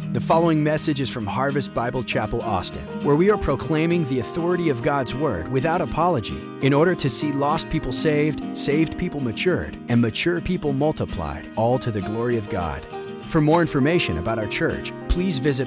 The following message is from Harvest Bible Chapel, Austin, where we are proclaiming the authority of God's Word without apology in order to see lost people saved, saved people matured, and mature people multiplied, all to the glory of God. For more information about our church, please visit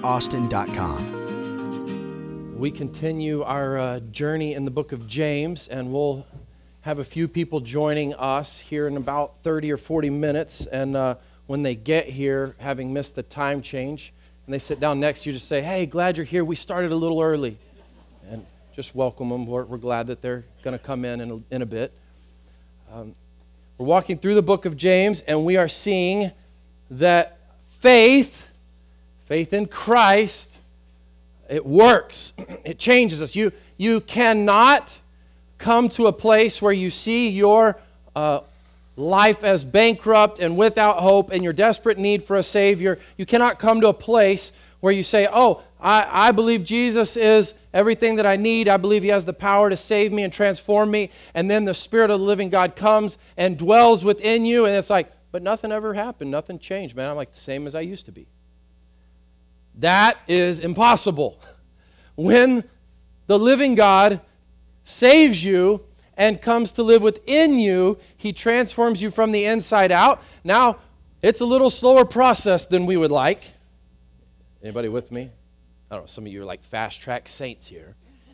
harvestaustin.com. We continue our journey in the book of James, and we'll have a few people joining us here in about 30 or 40 minutes, and when they get here, having missed the time change, and they sit down next to you, just say, "Hey, glad you're here. We started a little early." And just welcome them. We're glad that they're going to come in a bit. We're walking through the book of James, and we are seeing that faith in Christ, it works. It changes us. You cannot come to a place where you see your life as bankrupt and without hope and your desperate need for a Savior. You cannot come to a place where you say, "Oh, I believe Jesus is everything that I need. I believe He has the power to save me and transform me." And then the Spirit of the living God comes and dwells within you, and it's like, but nothing ever happened. Nothing changed, man. I'm like the same as I used to be. That is impossible. When the living God saves you and comes to live within you, He transforms you from the inside out. Now, it's a little slower process than we would like. Anybody with me? I don't know, some of you are like fast-track saints here.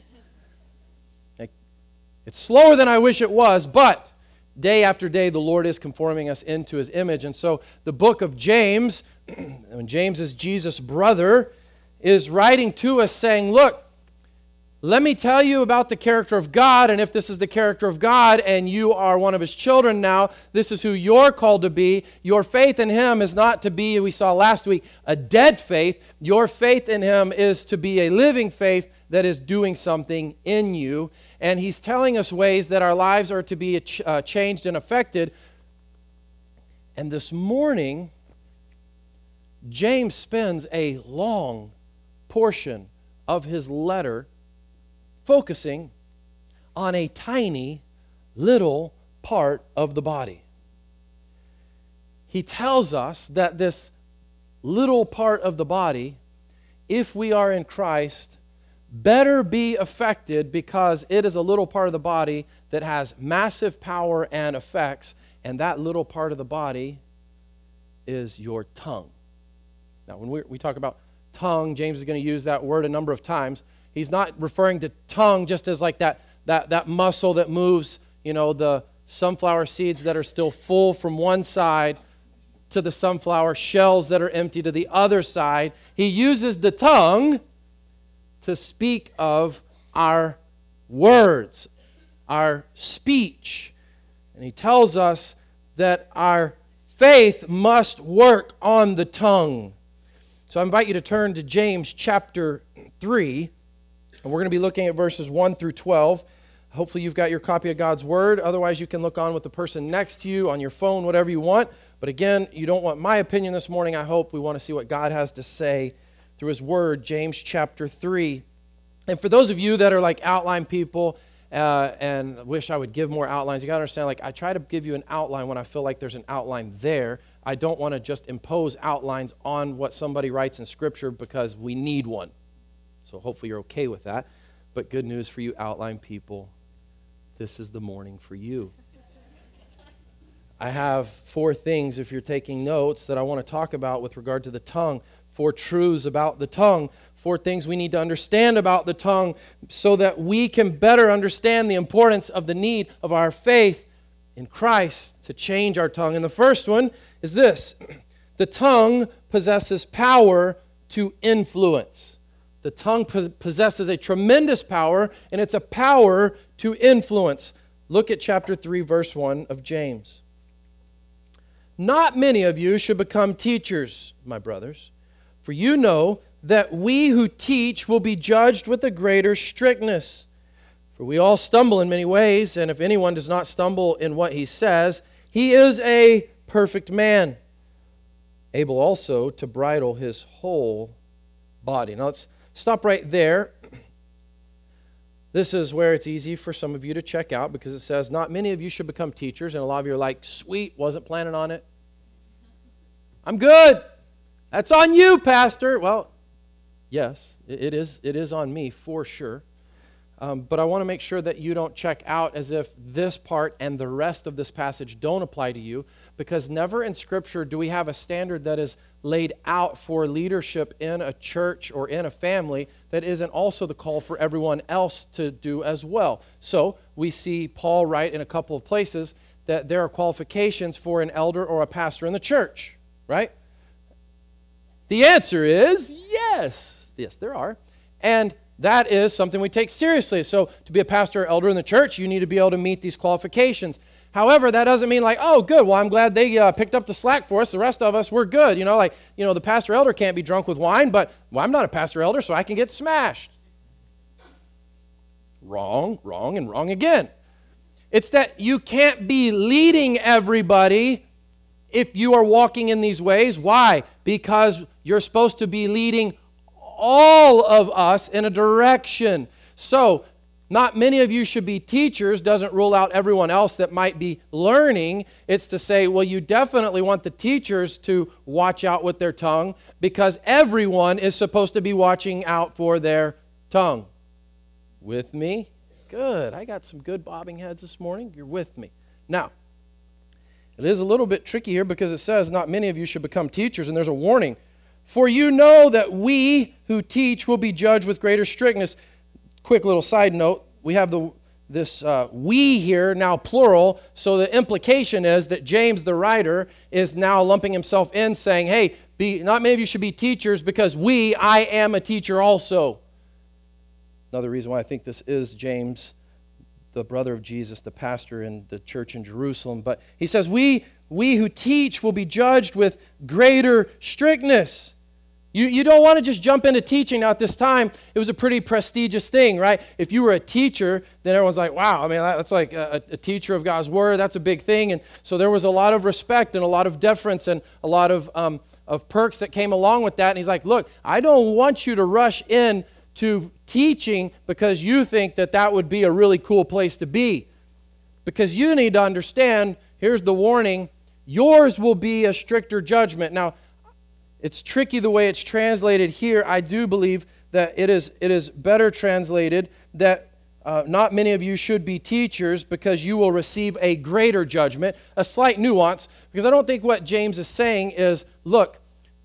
It's slower than I wish it was, but day after day, the Lord is conforming us into His image. And so the book of James, and James is Jesus' brother, is writing to us saying, look, let me tell you about the character of God, and if this is the character of God and you are one of His children now, this is who you're called to be. Your faith in Him is not to be, we saw last week, a dead faith. Your faith in Him is to be a living faith that is doing something in you. And He's telling us ways that our lives are to be changed and affected. And this morning, James spends a long portion of his letter focusing on a tiny little part of the body. He tells us that this little part of the body, if we are in Christ, better be affected because it is a little part of the body that has massive power and effects, and that little part of the body is your tongue. Now, when we talk about tongue, James is going to use that word a number of times. He's not referring to tongue just as like that muscle that moves, the sunflower seeds that are still full from one side to the sunflower shells that are empty to the other side. He uses the tongue to speak of our words, our speech. And he tells us that our faith must work on the tongue. So I invite you to turn to James chapter 3. And we're going to be looking at verses 1 through 12. Hopefully you've got your copy of God's Word. Otherwise, you can look on with the person next to you, on your phone, whatever you want. But again, you don't want my opinion this morning, I hope. We want to see what God has to say through His Word, James chapter 3. And for those of you that are like outline people and wish I would give more outlines, you got to understand, I try to give you an outline when I feel like there's an outline there. I don't want to just impose outlines on what somebody writes in Scripture because we need one. So hopefully you're okay with that. But good news for you outline people. This is the morning for you. I have 4 things, if you're taking notes, that I want to talk about with regard to the tongue. 4 truths about the tongue. 4 things we need to understand about the tongue so that we can better understand the importance of the need of our faith in Christ to change our tongue. And the first one is this. The tongue possesses power to influence. The tongue possesses a tremendous power, and it's a power to influence. Look at chapter 3, verse 1 of James. Not many of you should become teachers, my brothers, for you know that we who teach will be judged with a greater strictness. For we all stumble in many ways, and if anyone does not stumble in what he says, he is a perfect man, able also to bridle his whole body. Now let's stop right there. This is where it's easy for some of you to check out because it says, not many of you should become teachers, and a lot of you are like, sweet, wasn't planning on it. I'm good. That's on you, Pastor. Well, yes, it is on me for sure. But I want to make sure that you don't check out as if this part and the rest of this passage don't apply to you, because never in Scripture do we have a standard that is laid out for leadership in a church or in a family that isn't also the call for everyone else to do as well. So we see Paul write in a couple of places that there are qualifications for an elder or a pastor in the church, right? The answer is yes. Yes, there are. And that is something we take seriously. So to be a pastor or elder in the church, you need to be able to meet these qualifications. However, that doesn't mean like, oh, good, well, I'm glad they picked up the slack for us. The rest of us, we're good. The pastor elder can't be drunk with wine, but I'm not a pastor elder, so I can get smashed. Wrong, and wrong again. It's that you can't be leading everybody if you are walking in these ways. Why? Because you're supposed to be leading all of us in a direction. So, not many of you should be teachers doesn't rule out everyone else that might be learning. It's to say, well, you definitely want the teachers to watch out with their tongue, because everyone is supposed to be watching out for their tongue. With me? Good. I got some good bobbing heads this morning. You're with me. Now, it is a little bit tricky here because it says not many of you should become teachers, and there's a warning. For you know that we who teach will be judged with greater strictness. Quick little side note, we have this we here, now plural, so the implication is that James, the writer, is now lumping himself in, saying, hey, not many of you should be teachers because I am a teacher also. Another reason why I think this is James, the brother of Jesus, the pastor in the church in Jerusalem. But he says, we who teach will be judged with greater strictness. You don't want to just jump into teaching. Now, at this time, it was a pretty prestigious thing, right? If you were a teacher, then everyone's like, wow, I mean, that's like a teacher of God's Word. That's a big thing. And so there was a lot of respect and a lot of deference and a lot of perks that came along with that. And he's like, look, I don't want you to rush in to teaching because you think that would be a really cool place to be. Because you need to understand, here's the warning, yours will be a stricter judgment. Now, it's tricky the way it's translated here. I do believe that it is better translated that not many of you should be teachers because you will receive a greater judgment. A slight nuance, because I don't think what James is saying is, look,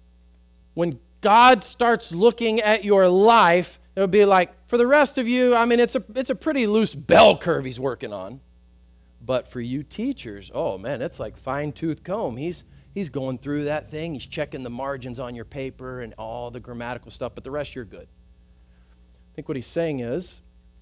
when God starts looking at your life, it'll be like, for the rest of you, I mean, it's a pretty loose bell curve he's working on. But for you teachers, oh man, it's like fine-tooth comb. He's going through that thing. He's checking the margins on your paper and all the grammatical stuff, but the rest you're good. I think what he's saying is,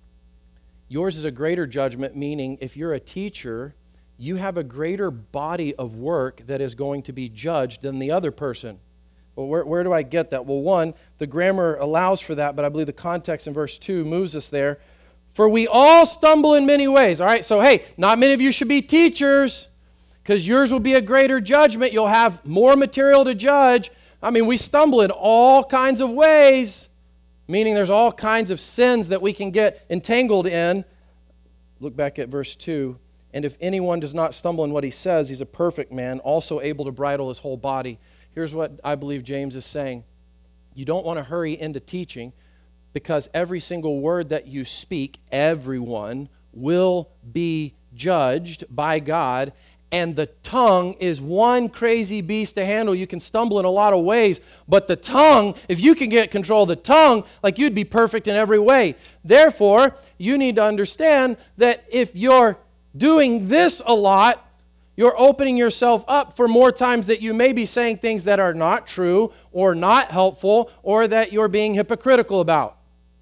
yours is a greater judgment, meaning if you're a teacher, you have a greater body of work that is going to be judged than the other person. Well, where do I get that? Well, one, the grammar allows for that, but I believe the context in verse 2 moves us there. For we all stumble in many ways. All right, so hey, not many of you should be teachers, because yours will be a greater judgment. You'll have more material to judge. I mean, we stumble in all kinds of ways, meaning there's all kinds of sins that we can get entangled in. Look back at verse 2. And if anyone does not stumble in what he says, he's a perfect man, also able to bridle his whole body. Here's what I believe James is saying. You don't want to hurry into teaching because every single word that you speak, everyone will be judged by God. And the tongue is one crazy beast to handle. You can stumble in a lot of ways, but the tongue, if you can get control of the tongue, like you'd be perfect in every way. Therefore, you need to understand that if you're doing this a lot, you're opening yourself up for more times that you may be saying things that are not true or not helpful or that you're being hypocritical about.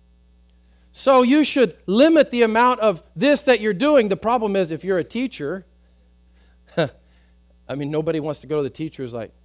So you should limit the amount of this that you're doing. The problem is if you're a teacher, I mean, nobody wants to go to the teachers like,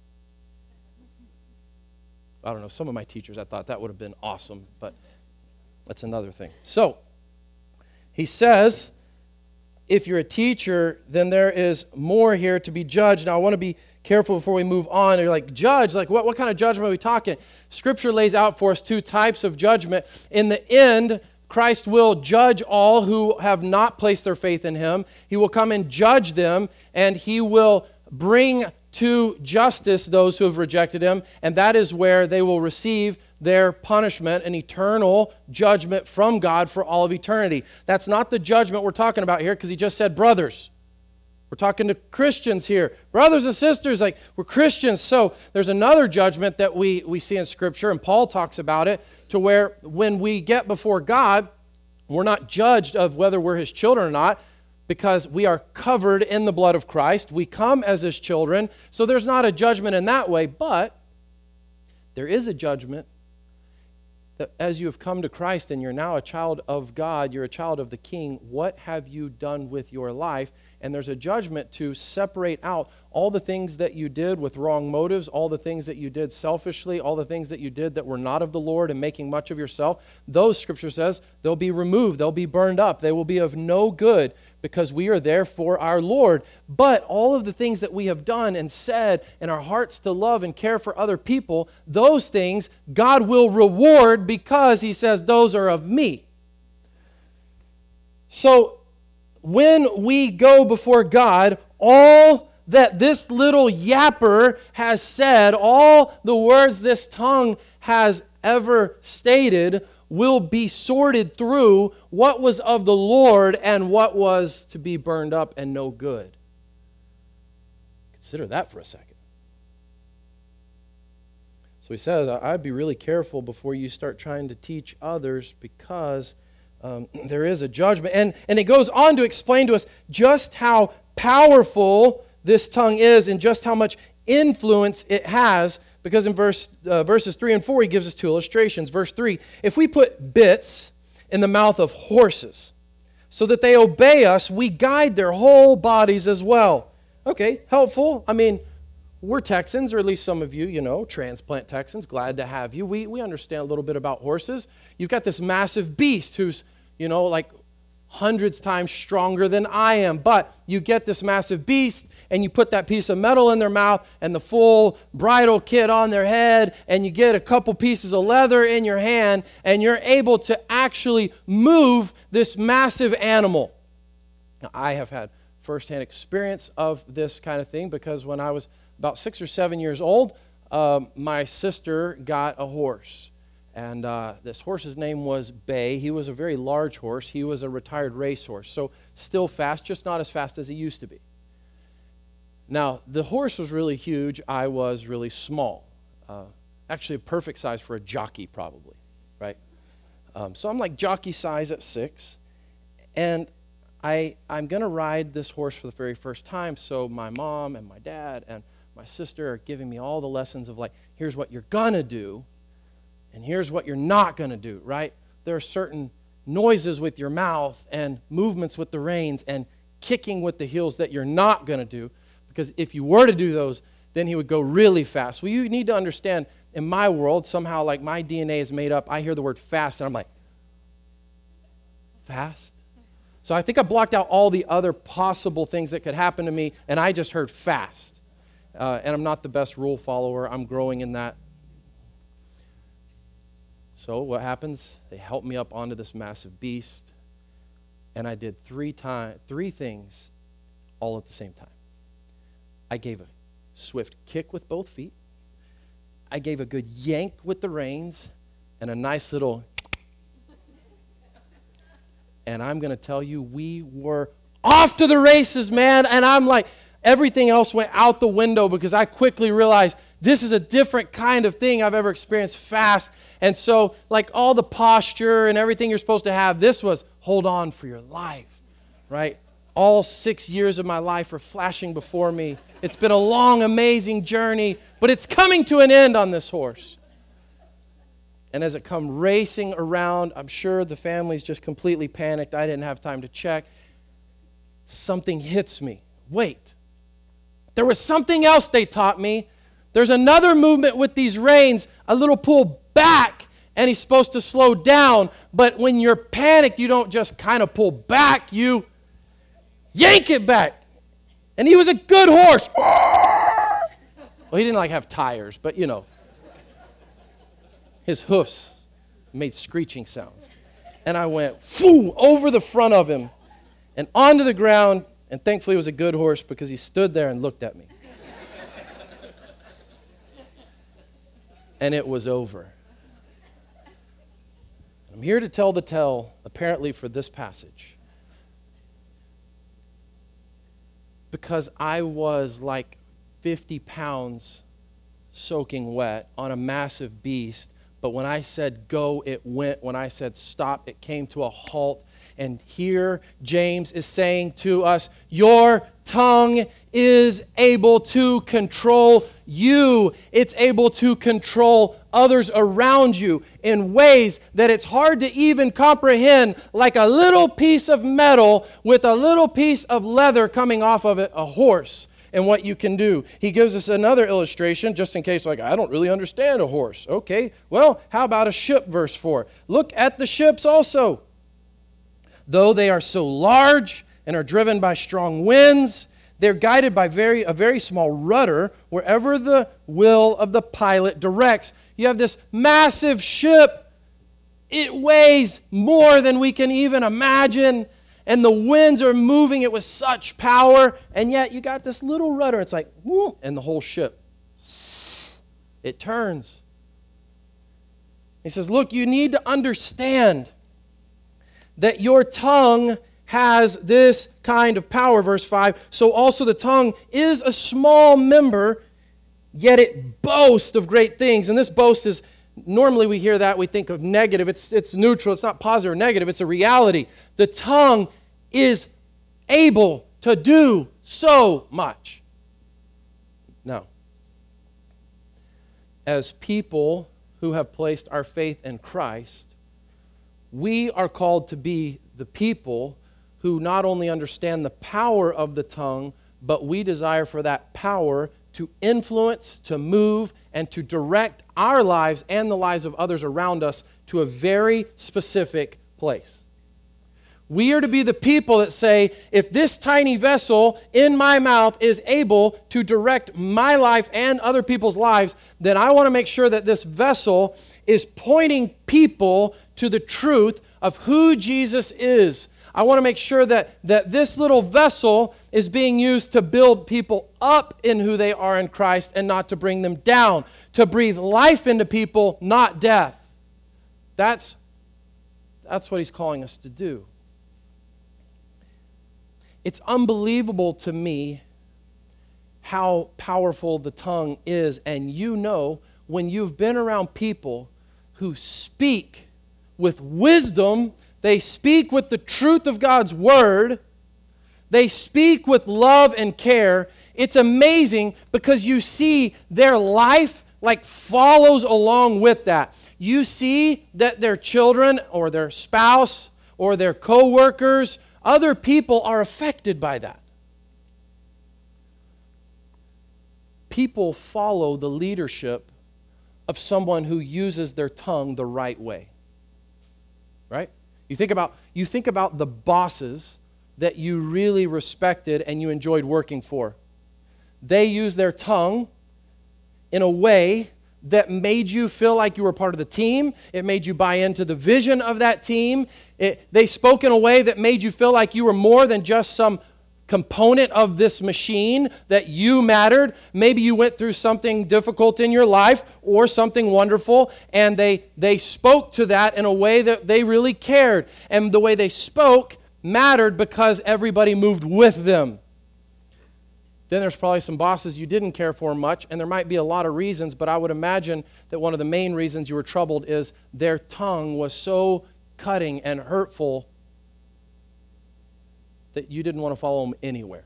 I don't know, some of my teachers, I thought that would have been awesome, but that's another thing. So, he says, if you're a teacher, then there is more here to be judged. Now, I want to be careful before we move on. You're like, judge, like what kind of judgment are we talking? Scripture lays out for us two types of judgment. In the end, Christ will judge all who have not placed their faith in him. He will come and judge them, and he will bring to justice those who have rejected him, and that is where they will receive their punishment, an eternal judgment from God for all of eternity. That's not the judgment we're talking about here, because he just said brothers. We're talking to Christians here. Brothers and sisters, like, we're Christians. So there's another judgment that we see in Scripture, and Paul talks about it, to where when we get before God, we're not judged of whether we're his children or not, because we are covered in the blood of Christ. We come as his children. So there's not a judgment in that way, but there is a judgment that as you have come to Christ and you're now a child of God, you're a child of the King, what have you done with your life? And there's a judgment to separate out all the things that you did with wrong motives, all the things that you did selfishly, all the things that you did that were not of the Lord and making much of yourself. Those, Scripture says, they'll be removed, they'll be burned up, they will be of no good, because we are there for our Lord. But all of the things that we have done and said and our hearts to love and care for other people, those things God will reward, because he says those are of me. So when we go before God, all that this little yapper has said, all the words this tongue has ever stated, will be sorted through what was of the Lord and what was to be burned up and no good. Consider that for a second. So he says, I'd be really careful before you start trying to teach others, because there is a judgment. And it goes on to explain to us just how powerful this tongue is and just how much influence it has. Because in verses 3 and 4, he gives us two illustrations. Verse 3, if we put bits in the mouth of horses so that they obey us, we guide their whole bodies as well. Okay, helpful. I mean, we're Texans, or at least some of you, transplant Texans. Glad to have you. We understand a little bit about horses. You've got this massive beast who's, like hundreds times stronger than I am. But you get this massive beast, and you put that piece of metal in their mouth and the full bridle kit on their head, and you get a couple pieces of leather in your hand, and you're able to actually move this massive animal. Now, I have had firsthand experience of this kind of thing, because when I was about 6 or 7 years old, my sister got a horse. And this horse's name was Bay. He was a very large horse. He was a retired racehorse, so still fast, just not as fast as he used to be. Now, the horse was really huge. I was really small. Actually, a perfect size for a jockey, probably, right? So I'm like jockey size at 6. And I'm going to ride this horse for the very first time. So my mom and my dad and my sister are giving me all the lessons of, like, here's what you're going to do, and here's what you're not going to do, right? There are certain noises with your mouth and movements with the reins and kicking with the heels that you're not going to do. Because if you were to do those, then he would go really fast. Well, you need to understand, in my world, somehow, like, my DNA is made up. I hear the word fast, and I'm like, fast? So I think I blocked out all the other possible things that could happen to me, and I just heard fast. And I'm not the best rule follower. I'm growing in that. So what happens? They help me up onto this massive beast, and I did three things all at the same time. I gave a swift kick with both feet. I gave a good yank with the reins and a nice little... And I'm going to tell you, we were off to the races, man. And I'm like, everything else went out the window, because I quickly realized this is a different kind of thing I've ever experienced fast. And so, like, all the posture and everything you're supposed to have, this was hold on for your life, right? All 6 years of my life are flashing before me. It's been a long, amazing journey, but it's coming to an end on this horse. And as it come racing around, I'm sure the family's just completely panicked. I didn't have time to check. Something hits me. Wait. There was something else they taught me. There's another movement with these reins, a little pull back, and he's supposed to slow down. But when you're panicked, you don't just kind of pull back, you yank it back. And he was a good horse. Well, he didn't have tires, but his hoofs made screeching sounds. And I went over the front of him and onto the ground, and thankfully it was a good horse, because he stood there and looked at me. and it was over. I'm here to tell the tale, apparently, for this passage. Because I was like 50 pounds soaking wet on a massive beast. But when I said go, it went. When I said stop, it came to a halt. And here James is saying to us, your tongue is able to control you. It's able to control others around you in ways that it's hard to even comprehend, like a little piece of metal with a little piece of leather coming off of it, a horse, and what you can do. He gives us another illustration, just in case, like, I don't really understand a horse. Okay, well, how about a ship, verse 4? Look at the ships also. Though they are so large and are driven by strong winds, they're guided by a very small rudder wherever the will of the pilot directs. You have this massive ship. It weighs more than we can even imagine, and the winds are moving it with such power, and yet you got this little rudder. It's like, whoop, and the whole ship, it turns. He says, look, you need to understand that your tongue has this kind of power, verse 5. So also the tongue is a small member, yet it boasts of great things. And this boast is, normally we hear that, we think of negative. It's neutral. It's not positive or negative. It's a reality. The tongue is able to do so much. Now, as people who have placed our faith in Christ, we are called to be the people who not only understand the power of the tongue, but we desire for that power to influence, to move, and to direct our lives and the lives of others around us to a very specific place. We are to be the people that say, if this tiny vessel in my mouth is able to direct my life and other people's lives, then I want to make sure that this vessel is pointing people to the truth of who Jesus is. I want to make sure that this little vessel is being used to build people up in who they are in Christ and not to bring them down, to breathe life into people, not death. That's what he's calling us to do. It's unbelievable to me how powerful the tongue is, and you know when you've been around people who speak with wisdom, they speak with the truth of God's word, they speak with love and care. It's amazing because you see their life like follows along with that. You see that their children or their spouse or their co-workers, other people are affected by that. People follow the leadership of someone who uses their tongue the right way. Right? You think about the bosses that you really respected and you enjoyed working for. They use their tongue in a way that made you feel like you were part of the team. It made you buy into the vision of that team. They spoke in a way that made you feel like you were more than just some component of this machine, that you mattered. Maybe you went through something difficult in your life or something wonderful, and they spoke to that in a way that they really cared. And the way they spoke mattered because everybody moved with them. Then there's probably some bosses you didn't care for much, and there might be a lot of reasons, but I would imagine that one of the main reasons you were troubled is their tongue was so cutting and hurtful that you didn't want to follow them anywhere.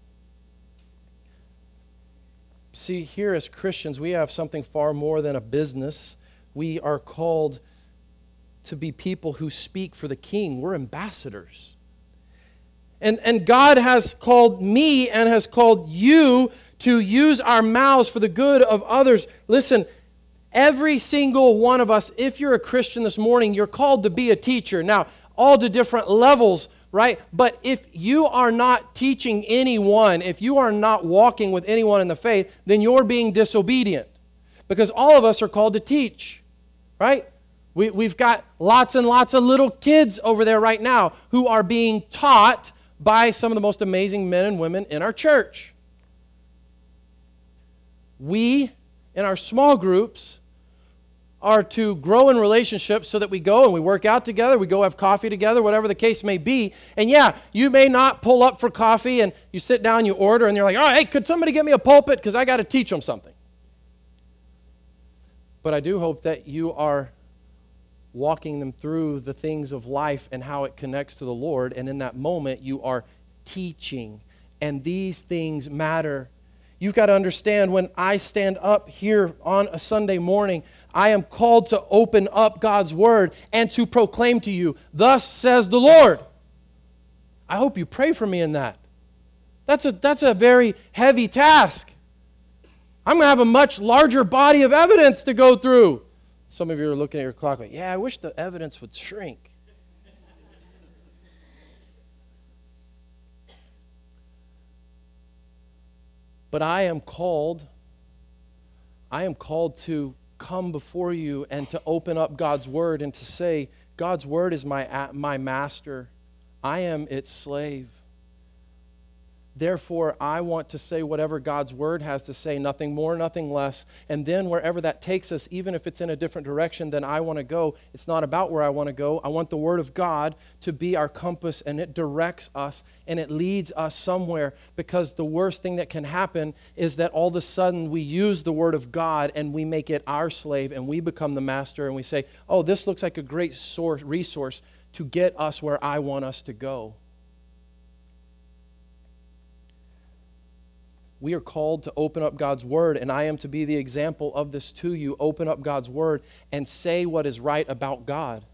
See, here as Christians, we have something far more than a business. We are called to be people who speak for the King. We're ambassadors. And God has called me and has called you to use our mouths for the good of others. Listen, every single one of us, if you're a Christian this morning, you're called to be a teacher. Now, all to different levels, right? But if you are not teaching anyone, if you are not walking with anyone in the faith, then you're being disobedient. Because all of us are called to teach, right? We've got lots and lots of little kids over there right now who are being taught by some of the most amazing men and women in our church. We, in our small groups, are to grow in relationships so that we go and we work out together, we go have coffee together, whatever the case may be. And yeah, you may not pull up for coffee and you sit down, you order, and you're like, oh, hey, could somebody get me a pulpit? Because I got to teach them something. But I do hope that you are walking them through the things of life and how it connects to the Lord. And in that moment, you are teaching. And these things matter. You've got to understand, when I stand up here on a Sunday morning, I am called to open up God's Word and to proclaim to you, thus says the Lord. I hope you pray for me in that. That's a very heavy task. I'm going to have a much larger body of evidence to go through. Some of you are looking at your clock like, yeah, I wish the evidence would shrink. But I am called to come before you and to open up God's Word and to say, God's Word is my master. I am its slave. Therefore, I want to say whatever God's Word has to say, nothing more, nothing less. And then wherever that takes us, even if it's in a different direction than I want to go, it's not about where I want to go. I want the Word of God to be our compass, and it directs us, and it leads us somewhere, because the worst thing that can happen is that all of a sudden we use the Word of God and we make it our slave, and we become the master, and we say, oh, this looks like a great resource to get us where I want us to go. We are called to open up God's Word, and I am to be the example of this to you. Open up God's Word and say what is right about God.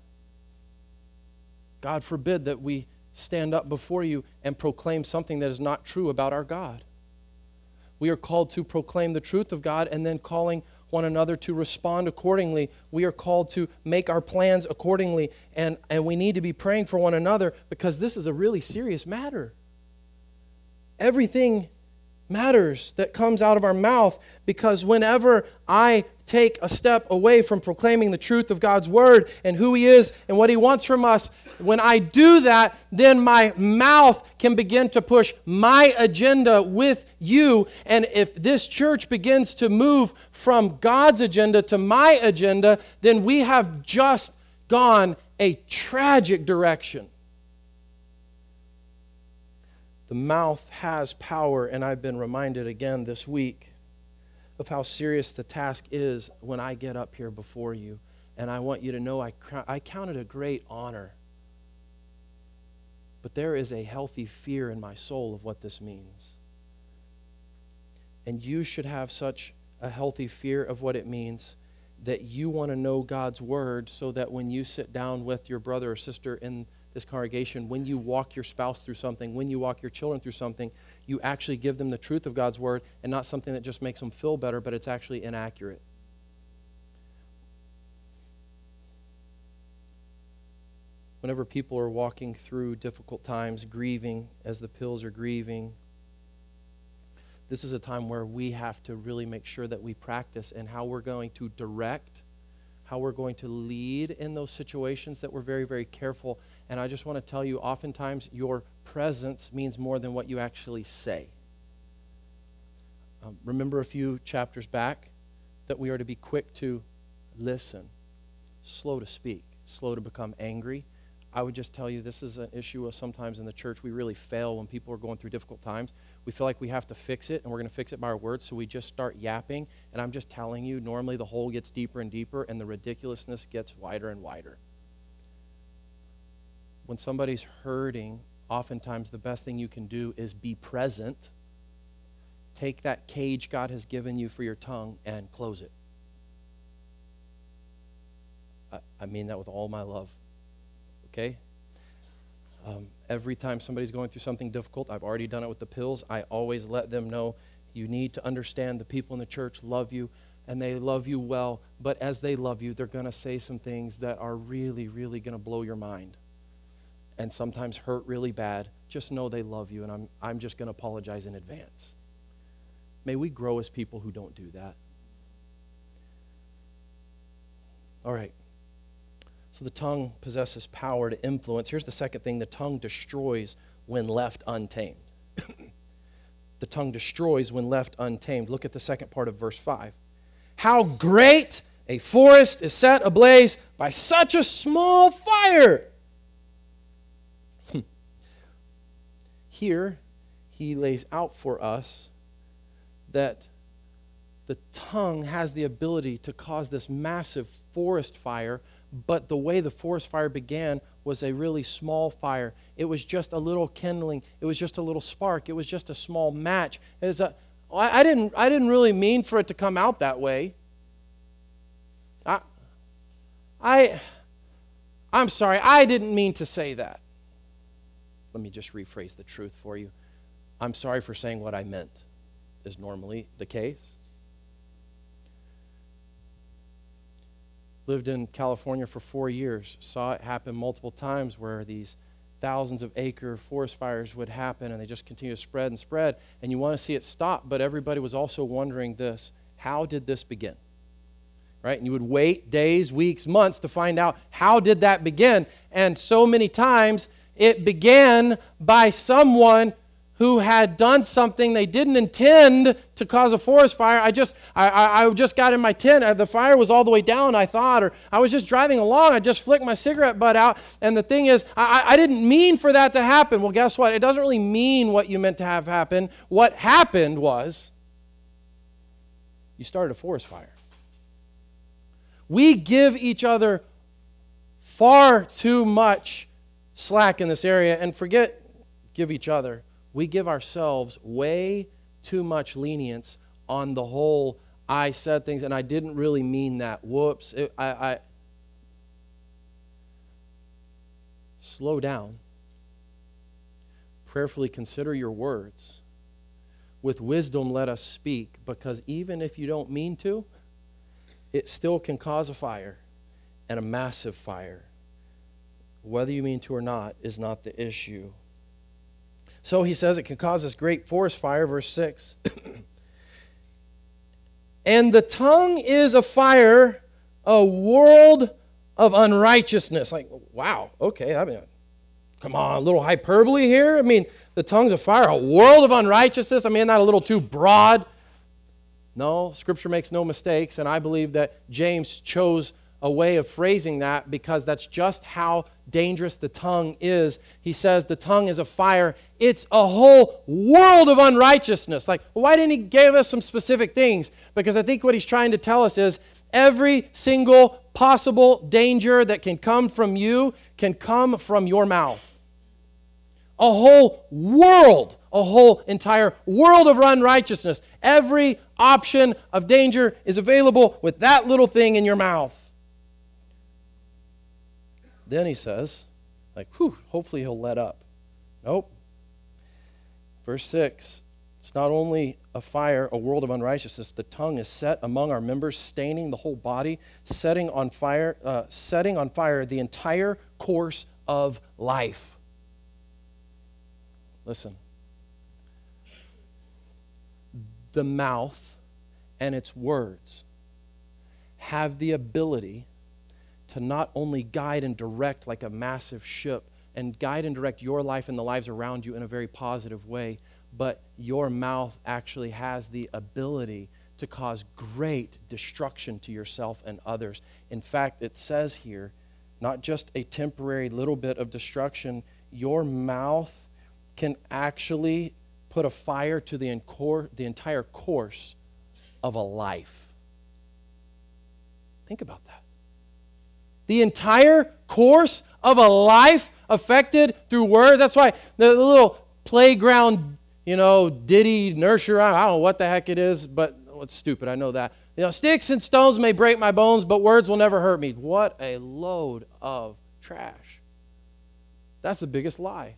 God forbid that we stand up before you and proclaim something that is not true about our God. We are called to proclaim the truth of God and then calling one another to respond accordingly. We are called to make our plans accordingly, and we need to be praying for one another, because this is a really serious matter. Everything matters that comes out of our mouth, because whenever I take a step away from proclaiming the truth of God's Word and who He is and what He wants from us, when I do that, then my mouth can begin to push my agenda with you. And if this church begins to move from God's agenda to my agenda, then we have just gone a tragic direction. The mouth has power, and I've been reminded again this week of how serious the task is when I get up here before you. And I want you to know I count it a great honor. But there is a healthy fear in my soul of what this means. And you should have such a healthy fear of what it means that you want to know God's Word, so that when you sit down with your brother or sister in this congregation, when you walk your spouse through something, when you walk your children through something, you actually give them the truth of God's Word, and not something that just makes them feel better, but it's actually inaccurate. Whenever people are walking through difficult times, grieving as the pills are grieving, this is a time where we have to really make sure that we practice in how we're going to direct, how we're going to lead in those situations, that we're very, very careful. And I just want to tell you, oftentimes your presence means more than what you actually say. Remember a few chapters back that we are to be quick to listen, slow to speak, slow to become angry. I would just tell you, this is an issue of sometimes in the church. We really fail when people are going through difficult times. We feel like we have to fix it, and we're going to fix it by our words, so we just start yapping. And I'm just telling you, normally the hole gets deeper and deeper, and the ridiculousness gets wider and wider. When somebody's hurting, oftentimes the best thing you can do is be present. Take that cage God has given you for your tongue and close it. I mean that with all my love. Okay? Every time somebody's going through something difficult, I've already done it with the pills, I always let them know, you need to understand the people in the church love you, and they love you well, but as they love you, they're going to say some things that are really, really going to blow your mind, and sometimes hurt really bad. Just know they love you, and I'm just going to apologize in advance. May we grow as people who don't do that. All right. So the tongue possesses power to influence. Here's the second thing. The tongue destroys when left untamed. The tongue destroys when left untamed. Look at the second part of verse 5. How great A forest is set ablaze by such a small fire. Here, he lays out for us that the tongue has the ability to cause this massive forest fire, but the way the forest fire began was a really small fire. It was just a little kindling. It was just a little spark. It was just a small match. I didn't really mean for it to come out that way. I'm sorry, I didn't mean to say that. Let me just rephrase the truth for you. I'm sorry for saying what I meant, is normally the case. Lived in California for 4 years, saw it happen multiple times where these thousands of acre forest fires would happen and they just continue to spread and spread, and you want to see it stop, but everybody was also wondering this: how did this begin? Right? And you would wait days, weeks, months to find out how did that begin. And so many times it began by someone who had done something they didn't intend to cause a forest fire. I just got in my tent. The fire was all the way down, I thought, or I was just driving along. I just flicked my cigarette butt out. And the thing is, I didn't mean for that to happen. Well, guess what? It doesn't really mean what you meant to have happen. What happened was you started a forest fire. We give each other far too much slack in this area, and forget give each other. We give ourselves way too much lenience on the whole, I said things and I didn't really mean that. Whoops. Slow down. Prayerfully consider your words. With wisdom let us speak, because even if you don't mean to, it still can cause a fire, and a massive fire. Whether you mean to or not is not the issue. So he says it can cause this great forest fire, verse 6. And the tongue is a fire, a world of unrighteousness. Like, wow, okay, I mean, come on, a little hyperbole here. I mean, the tongue's a fire, a world of unrighteousness. I mean, isn't that a little too broad? No, Scripture makes no mistakes, and I believe that James chose a way of phrasing that because that's just how dangerous the tongue is. He says the tongue is a fire. It's a whole world of unrighteousness. Like, why didn't he give us some specific things? Because I think what he's trying to tell us is every single possible danger that can come from you can come from your mouth. A whole world, a whole entire world of unrighteousness. Every option of danger is available with that little thing in your mouth. Then he says, hopefully he'll let up. Nope. Verse 6, it's not only a fire, a world of unrighteousness. The tongue is set among our members, staining the whole body, setting on fire the entire course of life. Listen. The mouth and its words have the ability to not only guide and direct like a massive ship and guide and direct your life and the lives around you in a very positive way, but your mouth actually has the ability to cause great destruction to yourself and others. In fact, it says here, not just a temporary little bit of destruction, your mouth can actually put a fire to the entire course of a life. Think about that. The entire course of a life affected through words. That's why the little playground, ditty, nursery, I don't know what the heck it is, but it's stupid, I know that. Sticks and stones may break my bones, but words will never hurt me. What a load of trash. That's the biggest lie.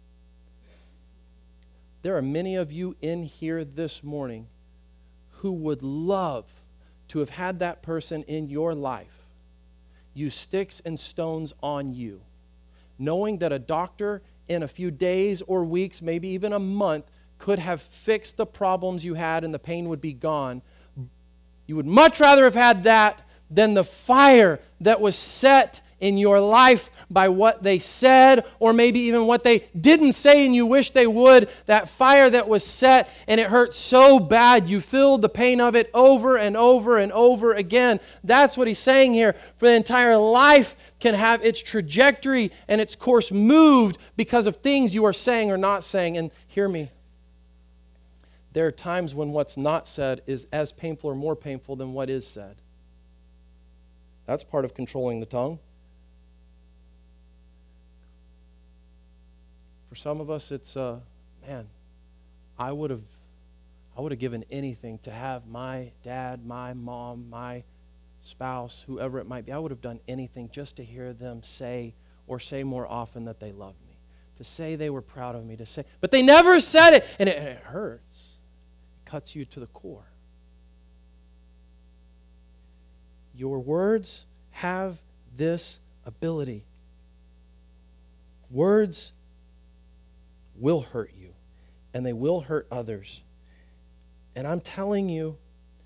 There are many of you in here this morning who would love to have had that person in your life use sticks and stones on you, knowing that a doctor in a few days or weeks, maybe even a month, could have fixed the problems you had and the pain would be gone. You would much rather have had that than the fire that was set in your life by what they said, or maybe even what they didn't say and you wish they would, that fire that was set and it hurt so bad you feel the pain of it over and over and over again. That's what he's saying here. For the entire life can have its trajectory and its course moved because of things you are saying or not saying. And hear me, there are times when what's not said is as painful or more painful than what is said. That's part of controlling the tongue. For some of us, it's, man, I would have given anything to have my dad, my mom, my spouse, whoever it might be. I would have done anything just to hear them say, or say more often, that they loved me, to say they were proud of me, to say, but they never said it, and it hurts. It cuts you to the core. Your words have this ability. Words will hurt you, and they will hurt others. And I'm telling you,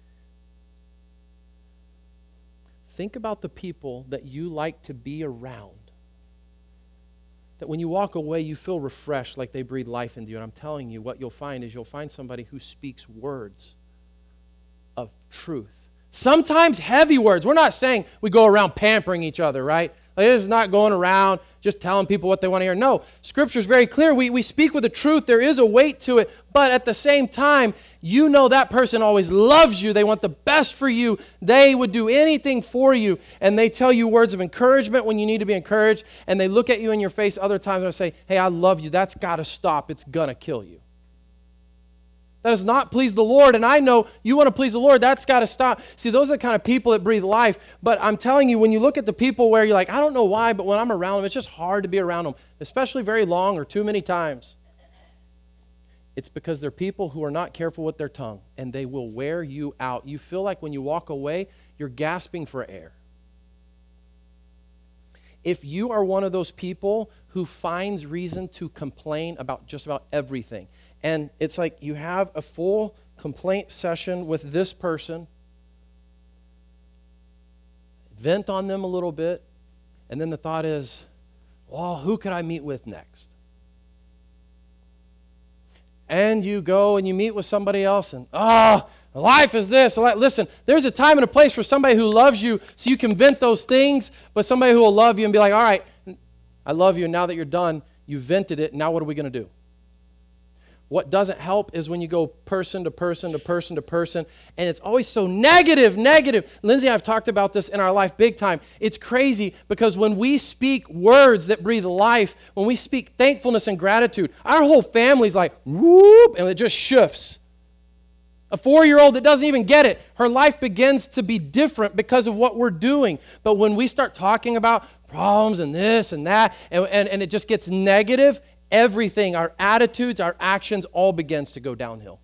think about the people that you like to be around, that when you walk away, you feel refreshed, like they breathe life into you. And I'm telling you, what you'll find is you'll find somebody who speaks words of truth. Sometimes heavy words. We're not saying we go around pampering each other, right? Like, this is not going around just telling people what they want to hear. No, Scripture is very clear. We speak with the truth. There is a weight to it. But at the same time, you know that person always loves you. They want the best for you. They would do anything for you. And they tell you words of encouragement when you need to be encouraged. And they look at you in your face other times and say, hey, I love you. That's got to stop. It's going to kill you. That does not please the Lord, and I know you want to please the Lord. That's got to stop. See, those are the kind of people that breathe life, but I'm telling you, when you look at the people where you're like, I don't know why, but when I'm around them, it's just hard to be around them, especially very long or too many times. It's because they're people who are not careful with their tongue, and they will wear you out. You feel like when you walk away, you're gasping for air. If you are one of those people who finds reason to complain about just about everything, and it's like you have a full complaint session with this person, vent on them a little bit, and then the thought is, well, who could I meet with next? And you go and you meet with somebody else, and, life is this. Listen, there's a time and a place for somebody who loves you so you can vent those things, but somebody who will love you and be like, all right, I love you, and now that you're done, you vented it, now what are we going to do? What doesn't help is when you go person to person to person to person, and it's always so negative. Lindsay and I have talked about this in our life big time. It's crazy because when we speak words that breathe life, when we speak thankfulness and gratitude, our whole family's like, whoop, and it just shifts. A 4-year-old that doesn't even get it, her life begins to be different because of what we're doing. But when we start talking about problems and this and that, and it just gets negative, everything, our attitudes, our actions, all begins to go downhill.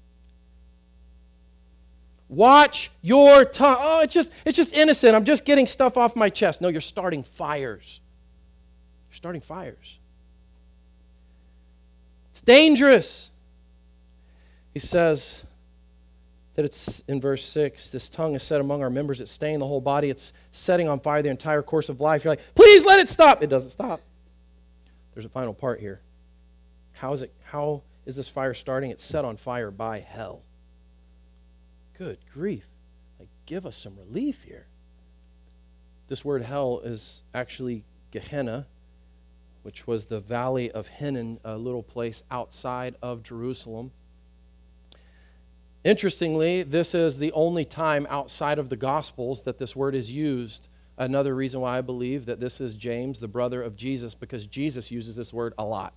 Watch your tongue. Oh, it's just innocent. I'm just getting stuff off my chest. No, you're starting fires. You're starting fires. It's dangerous. He says that it's in verse 6, this tongue is set among our members. It's staining the whole body. It's setting on fire the entire course of life. You're like, please let it stop. It doesn't stop. There's a final part here. How is this fire starting? It's set on fire by hell. Good grief. Like, give us some relief here. This word hell is actually Gehenna, which was the valley of Hinnom, a little place outside of Jerusalem. Interestingly, this is the only time outside of the Gospels that this word is used. Another reason why I believe that this is James, the brother of Jesus, because Jesus uses this word a lot.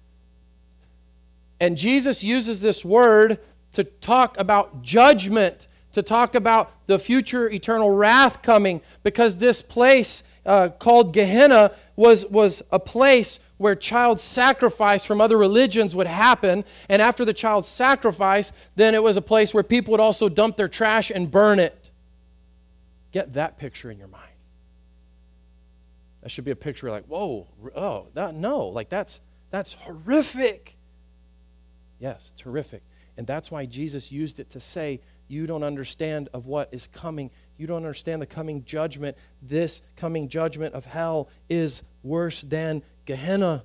And Jesus uses this word to talk about judgment, to talk about the future eternal wrath coming, because this place called Gehenna was a place where child sacrifice from other religions would happen, and after the child sacrifice, then it was a place where people would also dump their trash and burn it. Get that picture in your mind. That should be a picture like, whoa, oh, that's horrific. Yes, it's horrific. And that's why Jesus used it to say, you don't understand of what is coming. You don't understand the coming judgment. This coming judgment of hell is worse than Gehenna.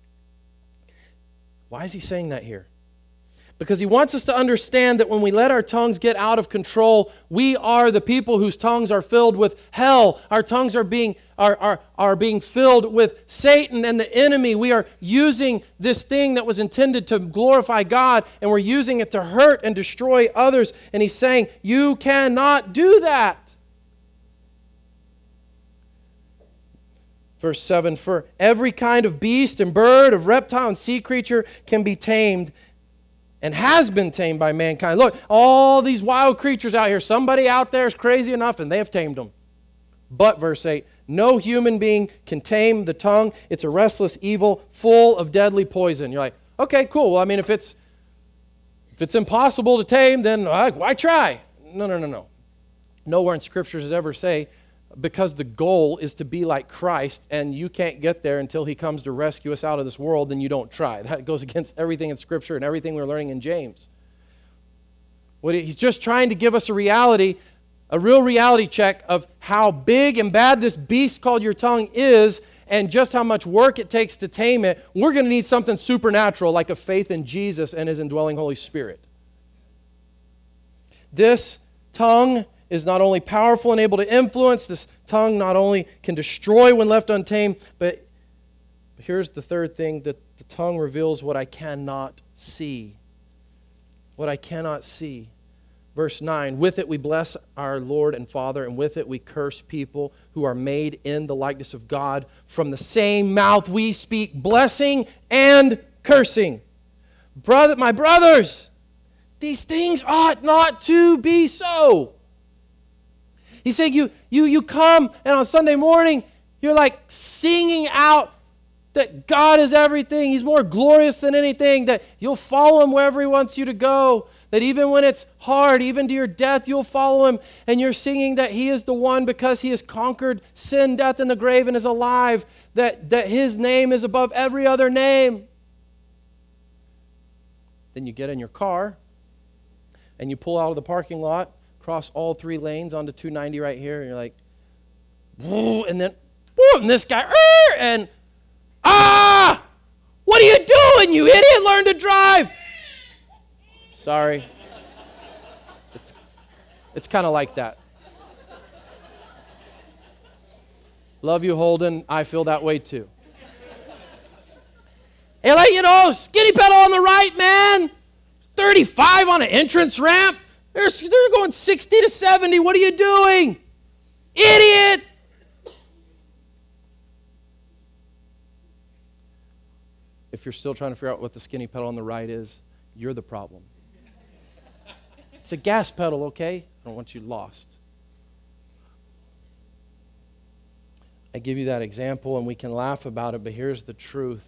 Why is he saying that here? Because he wants us to understand that when we let our tongues get out of control, we are the people whose tongues are filled with hell. Our tongues are being filled with Satan and the enemy. We are using this thing that was intended to glorify God, and we're using it to hurt and destroy others. And he's saying, you cannot do that. Verse 7, for every kind of beast and bird, of reptile and sea creature can be tamed and has been tamed by mankind. Look, all these wild creatures out here, somebody out there is crazy enough and they have tamed them. But, verse 8, no human being can tame the tongue. It's a restless evil full of deadly poison. You're like, okay, cool. Well, I mean, if it's impossible to tame, then why try? No. Nowhere in Scripture does it ever say, because the goal is to be like Christ, and you can't get there until he comes to rescue us out of this world, then you don't try. That goes against everything in Scripture and everything we're learning in James. He's just trying to give us a real reality check of how big and bad this beast called your tongue is, and just how much work it takes to tame it. We're going to need something supernatural, like a faith in Jesus and his indwelling Holy Spirit. This tongue is not only powerful and able to influence, this tongue not only can destroy when left untamed, but here's the third thing, that the tongue reveals what I cannot see. What I cannot see. Verse 9, with it we bless our Lord and Father, and with it we curse people who are made in the likeness of God. From the same mouth we speak blessing and cursing. My brothers, these things ought not to be so. He's saying you come, and on Sunday morning, you're like singing out that God is everything. He's more glorious than anything, that you'll follow him wherever he wants you to go, that even when it's hard, even to your death, you'll follow him, and you're singing that he is the one because he has conquered sin, death, and the grave and is alive, that his name is above every other name. Then you get in your car, and you pull out of the parking lot, cross all 3 lanes onto 290 right here, and you're like, and then, and this guy, and, what are you doing, you idiot? Learn to drive. Sorry. It's kind of like that. Love you, Holden. I feel that way too. Hey, skinny pedal on the right, man. 35 on an entrance ramp. They're going 60 to 70. What are you doing? Idiot! If you're still trying to figure out what the skinny pedal on the right is, you're the problem. It's a gas pedal, okay? I don't want you lost. I give you that example and we can laugh about it, but here's the truth.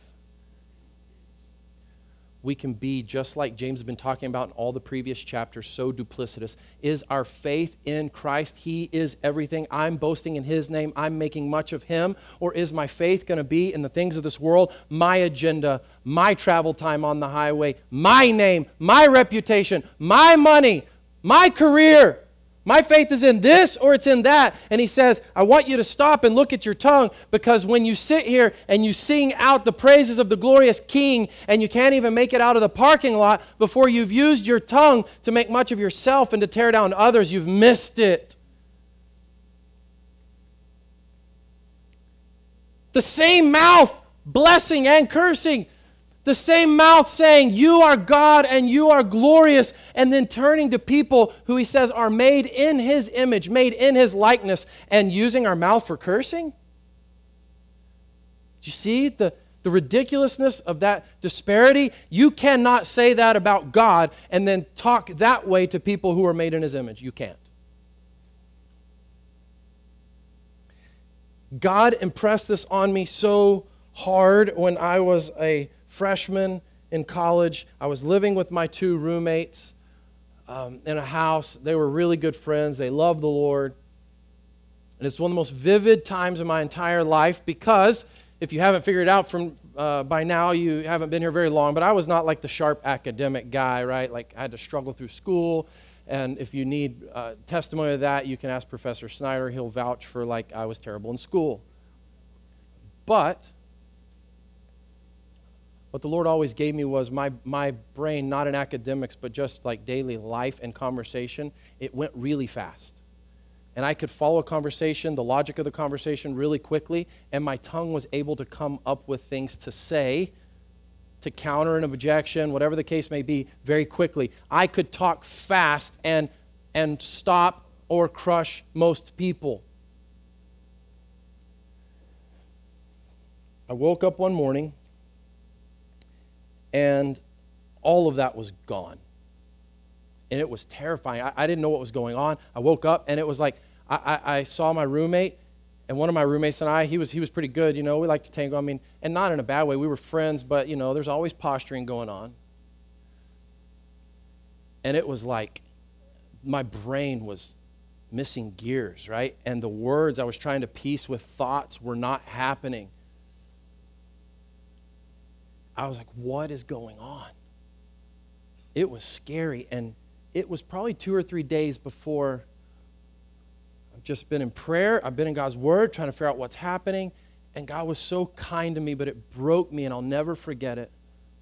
We can be, just like James has been talking about in all the previous chapters, so duplicitous. Is our faith in Christ? He is everything. I'm boasting in his name. I'm making much of him. Or is my faith going to be in the things of this world, my agenda, my travel time on the highway, my name, my reputation, my money, my career? My faith is in this or it's in that. And he says, I want you to stop and look at your tongue, because when you sit here and you sing out the praises of the glorious King and you can't even make it out of the parking lot before you've used your tongue to make much of yourself and to tear down others, you've missed it. The same mouth, blessing and cursing. The same mouth saying, you are God and you are glorious, and then turning to people who he says are made in his image, made in his likeness, and using our mouth for cursing? Do you see the ridiculousness of that disparity? You cannot say that about God and then talk that way to people who are made in his image. You can't. God impressed this on me so hard when I was a freshman in college. I was living with my 2 roommates in a house. They were really good friends. They loved the Lord. And it's one of the most vivid times in my entire life, because if you haven't figured it out from by now, you haven't been here very long, but I was not like the sharp academic guy, right? Like I had to struggle through school. And if you need testimony of that, you can ask Professor Snyder. He'll vouch for like I was terrible in school. But what the Lord always gave me was my brain, not in academics, but just like daily life and conversation, it went really fast. And I could follow a conversation, the logic of the conversation really quickly, and my tongue was able to come up with things to say, to counter an objection, whatever the case may be, very quickly. I could talk fast and stop or crush most people. I woke up one morning, and all of that was gone. And it was terrifying. I didn't know what was going on. I woke up, and it was like I saw my roommate, and one of my roommates and I, he was pretty good, we like to tango. I mean, and not in a bad way. We were friends, but, there's always posturing going on. And it was like my brain was missing gears, right? And the words I was trying to piece with thoughts were not happening. I was like, what is going on? It was scary, and it was probably 2 or 3 days before I've just been in prayer. I've been in God's Word trying to figure out what's happening, and God was so kind to me, but it broke me, and I'll never forget it.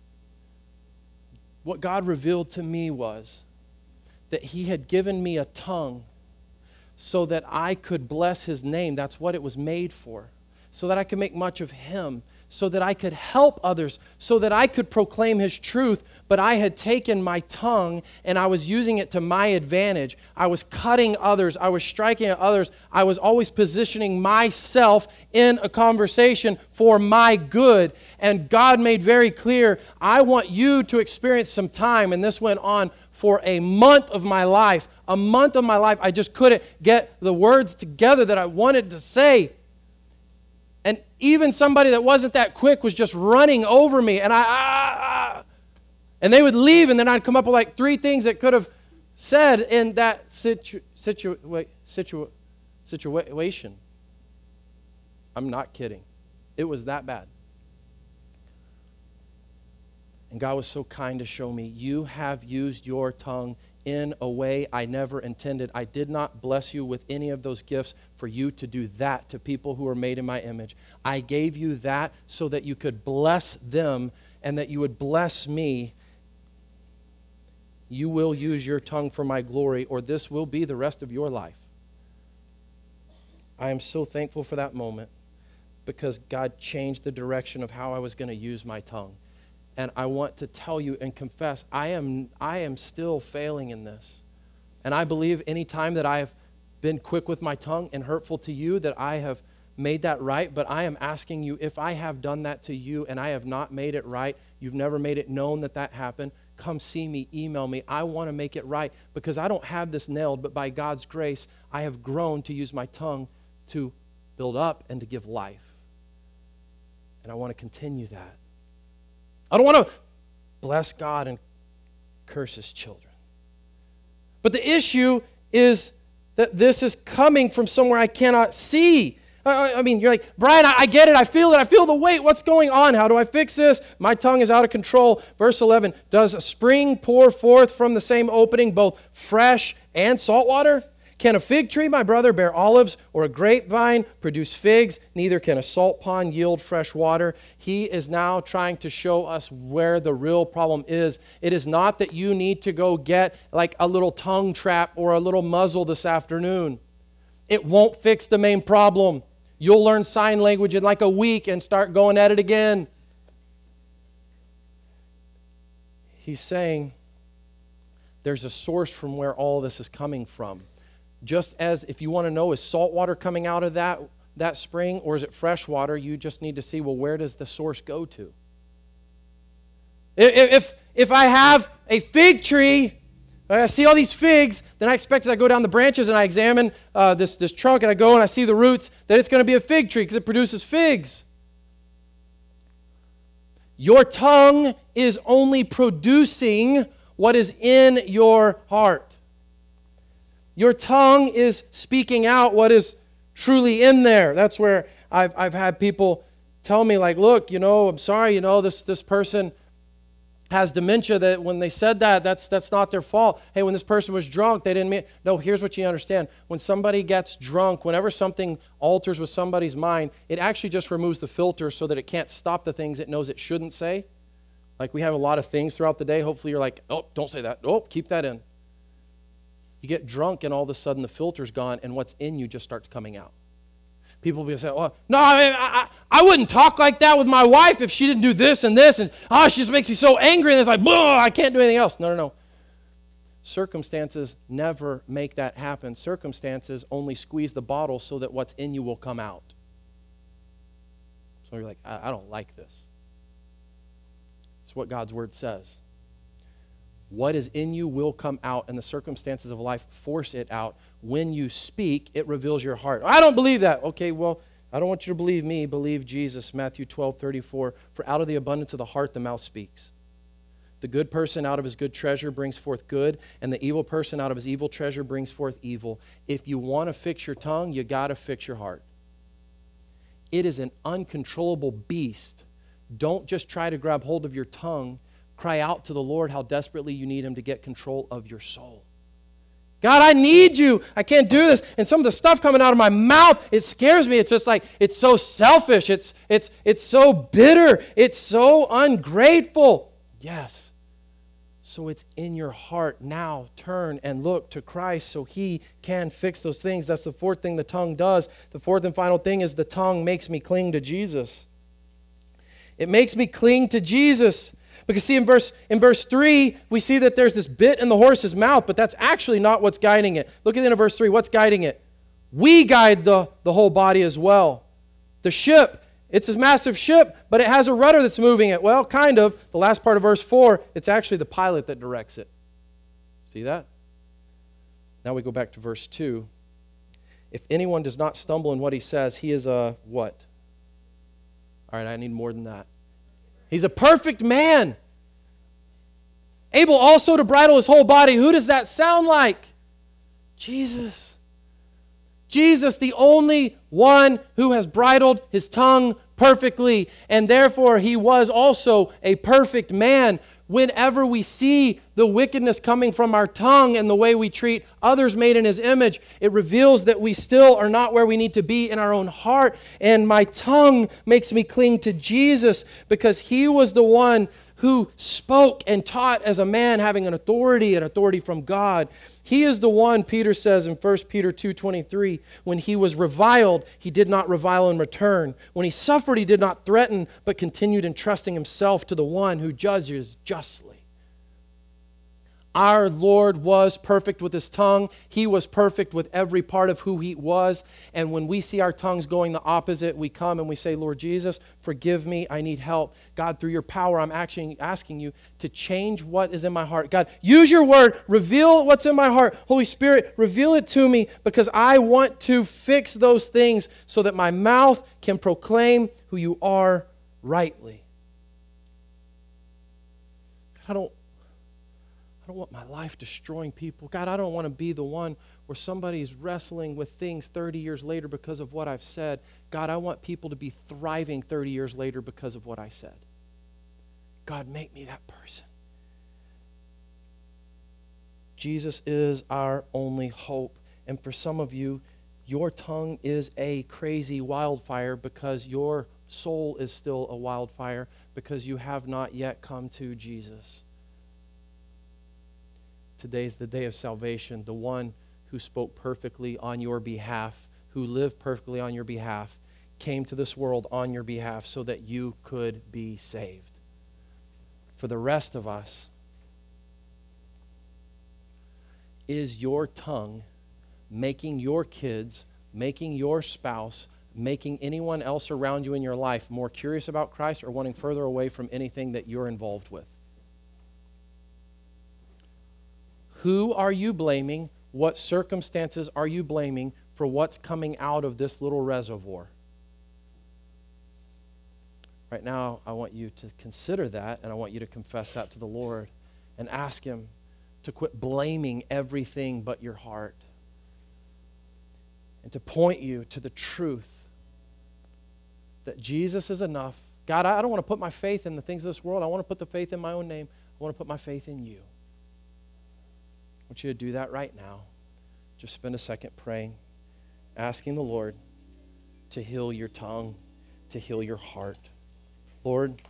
What God revealed to me was that He had given me a tongue so that I could bless His name. That's what it was made for. So that I could make much of Him, so that I could help others, so that I could proclaim His truth. But I had taken my tongue and I was using it to my advantage. I was cutting others. I was striking at others. I was always positioning myself in a conversation for my good. And God made very clear, I want you to experience some time. And this went on for a month of my life. A month of my life, I just couldn't get the words together that I wanted to say. And even somebody that wasn't that quick was just running over me. And and they would leave, and then I'd come up with like 3 things that could have said in that situation. I'm not kidding. It was that bad. And God was so kind to show me, you have used your tongue in a way I never intended. I did not bless you with any of those gifts for you to do that to people who are made in my image. I gave you that so that you could bless them and that you would bless me. You will use your tongue for my glory, or this will be the rest of your life. I am so thankful for that moment because God changed the direction of how I was going to use my tongue. And I want to tell you and confess, I am still failing in this. And I believe any time that I have been quick with my tongue and hurtful to you, that I have made that right. But I am asking you, if I have done that to you and I have not made it right, you've never made it known that that happened, come see me, email me. I want to make it right because I don't have this nailed, but by God's grace, I have grown to use my tongue to build up and to give life. And I want to continue that. I don't want to bless God and curse His children. But the issue is that this is coming from somewhere I cannot see. I mean, you're like, Brian, I get it. I feel it. I feel the weight. What's going on? How do I fix this? My tongue is out of control. Verse 11, does a spring pour forth from the same opening both fresh and salt water? Can a fig tree, my brother, bear olives, or a grapevine produce figs? Neither can a salt pond yield fresh water. He is now trying to show us where the real problem is. It is not that you need to go get like a little tongue trap or a little muzzle this afternoon. It won't fix the main problem. You'll learn sign language in like a week and start going at it again. He's saying there's a source from where all this is coming from. Just as if you want to know, is salt water coming out of that spring or is it fresh water, you just need to see, well, where does the source go to? If I have a fig tree, I see all these figs, then I expect as I go down the branches and I examine this trunk and I go and I see the roots, that it's going to be a fig tree because it produces figs. Your tongue is only producing what is in your heart. Your tongue is speaking out what is truly in there. That's where I've had people tell me like, look, I'm sorry, this person, has dementia, that when they said that, that's not their fault. Hey, when this person was drunk, they didn't mean. No, here's what you understand. When somebody gets drunk, whenever something alters with somebody's mind, it actually just removes the filter so that it can't stop the things it knows it shouldn't say. Like we have a lot of things throughout the day. Hopefully you're like, oh, don't say that. Oh, keep that in. You get drunk and all of a sudden the filter's gone and what's in you just starts coming out. People will say, well, no, I wouldn't talk like that with my wife if she didn't do this, and she just makes me so angry, and it's like, I can't do anything else. No. Circumstances never make that happen. Circumstances only squeeze the bottle so that what's in you will come out. So you're like, I don't like this. It's what God's word says. What is in you will come out, and the circumstances of life force it out. When you speak, it reveals your heart. I don't believe that. Okay, well, I don't want you to believe me. Believe Jesus. Matthew 12:34. For out of the abundance of the heart, the mouth speaks. The good person out of his good treasure brings forth good, and the evil person out of his evil treasure brings forth evil. If you want to fix your tongue, you got to fix your heart. It is an uncontrollable beast. Don't just try to grab hold of your tongue. Cry out to the Lord how desperately you need him to get control of your soul. God, I need you. I can't do this. And some of the stuff coming out of my mouth, it scares me. It's just like, it's so selfish. It's so bitter. It's so ungrateful. Yes. So it's in your heart. Now turn and look to Christ so he can fix those things. That's the fourth thing the tongue does. The fourth and final thing is the tongue makes me cling to Jesus. It makes me cling to Jesus. Because see, in verse 3, we see that there's this bit in the horse's mouth, but that's actually not what's guiding it. Look at the end of verse 3. What's guiding it? We guide the whole body as well. The ship, it's this massive ship, but it has a rudder that's moving it. Well, kind of. The last part of verse 4, it's actually the pilot that directs it. See that? Now we go back to verse 2. If anyone does not stumble in what he says, he is a what? All right, I need more than that. He's a perfect man, able also to bridle his whole body. Who does that sound like? Jesus. Jesus, the only one who has bridled his tongue perfectly, and therefore he was also a perfect man. Whenever we see the wickedness coming from our tongue and the way we treat others made in his image, it reveals that we still are not where we need to be in our own heart. And my tongue makes me cling to Jesus because he was the one who spoke and taught as a man having an authority from God. He is the one, Peter says in 1 Peter 2:23, when he was reviled, he did not revile in return. When he suffered, he did not threaten, but continued entrusting himself to the one who judges justly. Our Lord was perfect with his tongue. He was perfect with every part of who he was. And when we see our tongues going the opposite, we come and we say, Lord Jesus, forgive me. I need help. God, through your power, I'm actually asking you to change what is in my heart. God, use your word. Reveal what's in my heart. Holy Spirit, reveal it to me because I want to fix those things so that my mouth can proclaim who you are rightly. God, I don't want my life destroying people. God, I don't want to be the one where somebody's wrestling with things 30 years later because of what I've said. God, I want people to be thriving 30 years later because of what I said. God, make me that person. Jesus is our only hope. And for some of you, your tongue is a crazy wildfire because your soul is still a wildfire because you have not yet come to Jesus. Today's the day of salvation. The one who spoke perfectly on your behalf, who lived perfectly on your behalf, came to this world on your behalf so that you could be saved. For the rest of us, is your tongue making your kids, making your spouse, making anyone else around you in your life more curious about Christ or wanting further away from anything that you're involved with? Who are you blaming? What circumstances are you blaming for what's coming out of this little reservoir? Right now, I want you to consider that, and I want you to confess that to the Lord and ask him to quit blaming everything but your heart and to point you to the truth that Jesus is enough. God, I don't want to put my faith in the things of this world. I want to put the faith in my own name. I want to put my faith in you. I want you to do that right now. Just spend a second praying, asking the Lord to heal your tongue, to heal your heart. Lord,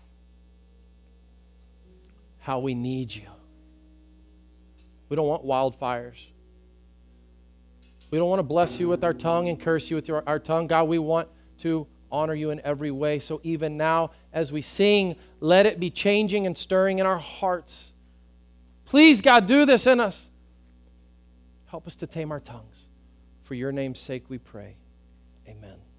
how we need you. We don't want wildfires. We don't want to bless you with our tongue and curse you with our tongue. God, we want to honor you in every way. So even now, as we sing, let it be changing and stirring in our hearts. Please, God, do this in us. Help us to tame our tongues. For your name's sake we pray. Amen.